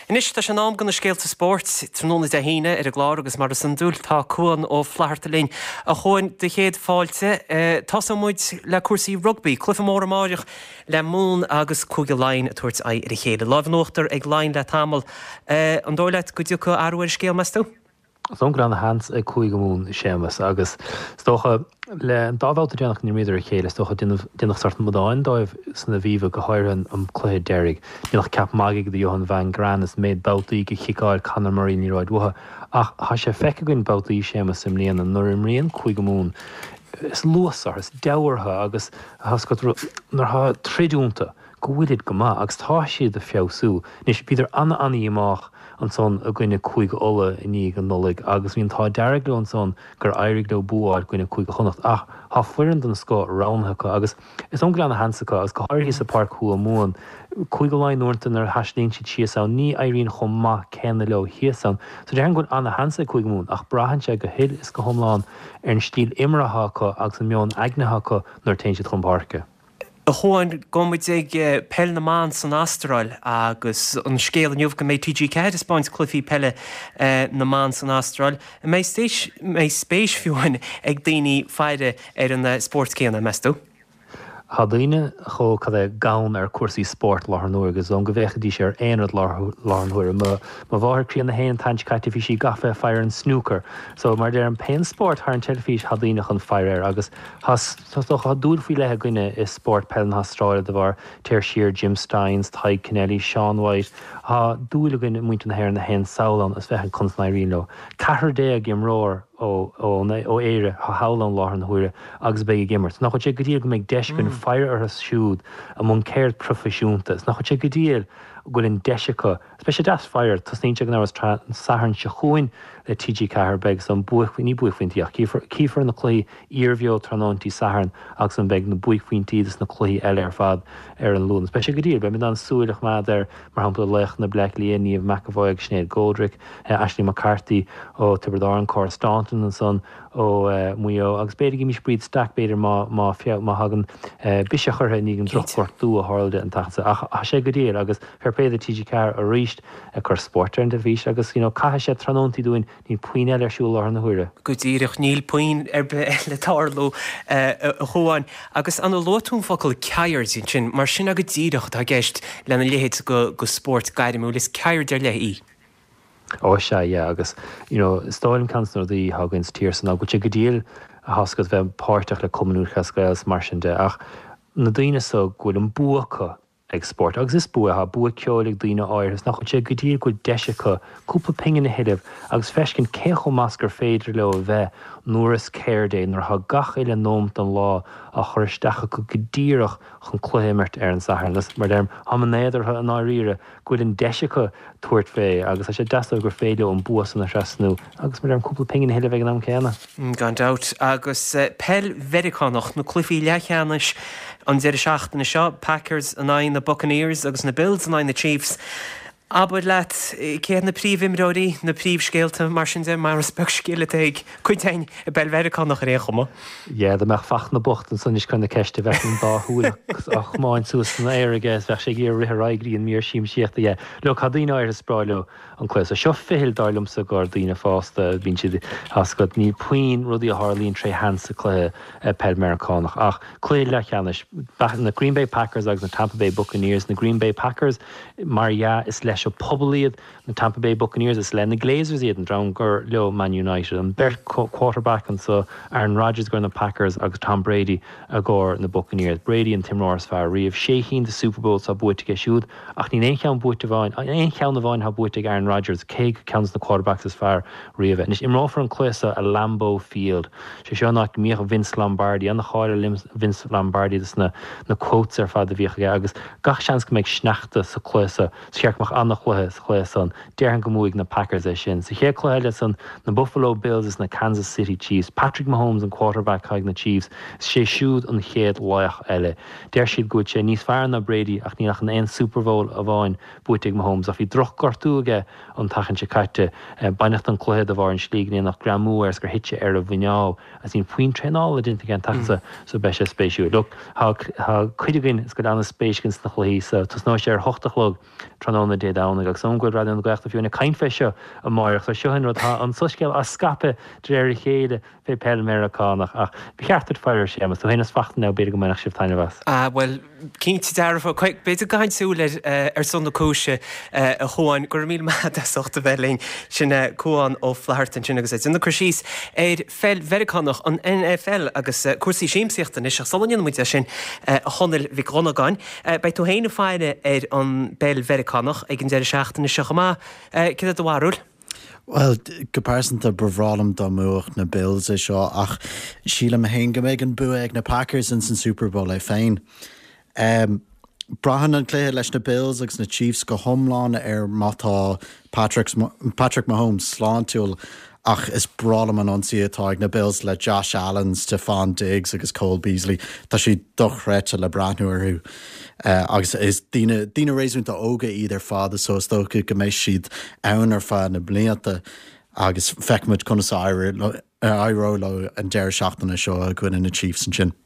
Inis tá an am gan na scéalta sport tróna a híine ar a glár agus mar san dúil tá cuan ó Flahartalín a chuin de chéad fáilte tá muid le cuasaí rugby, clufa mór amáireach le mún agus cúige láin a tuairt ar a chéad. Lábhanóachtar ag láin le tamil an dóileit go dtí go arúir scéal meistú? Son gran hans a cúige mún sémas agus stocha le an dábháilta déannach ní méidir a chéile stocha dunnach sort modáin dóibh sanna bhíomh go háirann an chluthe deirig. Dunnach cap maigig de Johan van Gran is méid báiltaí go chiáil Conor Murray ní ráid watha ach há sé feice goin báiltaí sémas sim líana an nuair imríon cúige mún. Is luasar, is deabhartha agus nar há trídúnta go bhfuilid go maith agus tá siad a feabhsú. Nis bíidir anna amach an son a gine cúig ola iní an nolig agus hín tá deireg le an son gur éirigh le búáil gine cúig chonacht ach há fuireann den scó ránhacha agus is onglan na hansacha agus go háirí sa park chu móin cúig láin nuirtain ar haslín si tíosán ní éiríonn chum má céna le hiasan so de gon anna hansa cúig mún ach brahan sé go hid is go thomláin ar an stíl imreacha agus an meán aigneacha nar tein siad chun parke. A chuáin gomid ag pell na man san Astráil agus an scéal an jobh go méid TG Cad is baint clufií pelle na man san Astráil. Mé spéis fiúin ag daoine feide ar an sportcéanna meistú? Tá daoine cho cad é gan ar cuasaí sport láthair nuair agus an go bhéchadí sé ar éonad láthair nuair má bháthir crían na héan taint caiitifi sí gafe fear an snooker. So mar d ar an pein sport th an telefís há daoine chun fear agus há dúil faoi lethe gine is sport pell na Astráile de bhar Tír Shear, Jim Steins, Ty Kennelly, Sean White há dúil gine muinte na héir na hen saolan as bheith an consnaíon lo. Cahar dé gim róir ó éire há hálan láthair na huaire agus bé gimmert. Nach sé go dtíal go méid deisbin fear ar a siúd among céir profisiúntas. Nach sé go dtíal gofuil in deisicha, spéisi das fear, tas níte an áras saharn se chuin le TG Cahar beg san ní buchfuintíach. Cífar na clí íormheo trónántí saharn agus an beg na buchfuintí na clí eile ar fad ar an lún. Spéisi go dtíal, be mid an súilech mád ar mar hampla lech na Black Léoníomh McAvoy Sinead Goldrick, Ashley McCarthy ó Tiberdáran Cora Staunton and son ó muo agus beidir gimi spríd stack beidir má fiat má hagan bise churtha ní an drochhortú a háilde an tachsa a sé go dtíal agus féidir TG Cahar a ríist a chur sportar an de bhís agus caiithe sé tróntaí dúin ní puoine ar siúil ar na huaire. Go dtíireach níl puoin ar le tárlú a chuáin agus an lótún focail ceir sin mar sin a go dtíireach tá gceist lena léhéad go sport gaiide mú lis ceir deir le í. Ó sé agus stáilm cansnar í hagans tíirsan a go sé go díal a hascad bheith páirteach le cumúchas gails mar sin de ach na daoine so ghfuil an buacha ag sport agus is buatha bua ceolaigh daoine áiris nach chun sé go dtíal go deisicha cúpla pingin na hiidirh agus feiscin cécho mascar féidir le a bheith nuair is céir dé nar tha gach éile nómt an lá a choristeacha go dtíireach chun chluimirt ar an saharn mar derm hamanéidir an áíre gofuil an deisicha tuairt fé agus sé deasa gur féile an buas an resnú agus mar an cúpla pingin na hiidirh an céanna. Gan dat agus pell vericánach na clufií lecheannis an 17 seo Packers an 9 na Buccaneers agus na Bills an 9 na Chiefs. Aber leat céad na príomhimróí na príomhscéalta mar sin de mar spec scéile ag chuitéin a bell vericánach a réchama? Ié, de meach fach na bocht an san is chuna ceiste bheith an dáthúlaach ach máin sús na éiriges bheith sé gur rithe an míor síim siachta é. Le cadíine air is spráilú an chuis a seo fihil dáilm sa gur daoine fásta bhín siad hascad ní puoin rudí a Harlín tre hansa chluthe pell Americánach ach clé le cheannis na Green Bay Packers agus na Tampa Bay Buccaneers na Green Bay Packers mar is leis o pobliad na Tampa Bay Buccaneers is le na Glazers iad an dram gur leo Man United an bert quarterback an so Aaron Rodgers gur na Packers agus Tom Brady a gur na Buccaneers. Brady and Tim Ross fear riamh séhín de Super Bowl sa buite ge siúd ach ní éon cheann buite bhain éon cheann na bhain ha buite Aaron Rodgers céig ceanns na quarterbacks is fear riamh and is imráfar an cluisa a Lambeau Field sé seo nach míoch Vince Lombardi an na cháir Vince Lombardi na quotes ar fad a bhíocha agus gach seans go méid sneachta sa cluisa seachmach an nach chluhe san dearhan go múig na Packers é sin. Sa ché chluile san na Buffalo Bills is na Kansas City Chiefs. Patrick Mahomes an quarterback chaig na Chiefs sé siúd an chéad láach eile. Deir siad gúid sé níos fearr na Brady ach ní nach an éon Super Bowl a bháin buitigh Mahomes a bhí droch gortúige an tachan se caite bainacht an chluhead a bhar an slígní nach gramú ars gur hitse ar a bhuineáil as ín puoin tréála dinta gan taxa so be sé spéisiú. Look, ha cuidigin is go anna spéiscins na chluí sa tus ná sé ar hochtachlog tróna déad down agus somgóil rad an gachta fiúna caiinfe seo a máach a seohin rud an susceil a scape dréir chéide fé pe Americánach ach becheartad feir sémas so hénas fachtan ná beidir go menach sibhtainine was. Well, cínti darfa chuig beidir gaiinsúla son na cóise a chuáin gur mí soachta bhelín sinna cuaán ó flahartan sin agus in na chusís fel Vericánach an NFL agus cuasaí séimsíochtta is salíon muide sin a chonil bhí gonagáin. Bei tú héanana fáile an bell Vericánach ag an deir seachtain na seachá cin a bhharúil? Well, gopásanta bhrálam do muach na Bills is seo ach síla a hén go méid an bu ag na Packers in san Super Bowl é féin. Brahan an cléthe leis na Bills agus na Chiefs go thomláin mátá Patrick Mahomes sláintúil ach is bralam an ansaítá ag na Bills le Josh Allen, Stephon Diggs agus Cole Beasley tá sí dochreite le brathnuairú. Agus is dína réisúnta óga idir fád so tócha go mééis siad ann ar fád na blianta agus feicmuid chuna airó le an deir seachtainna seo a gcuine na Chiefs an sin.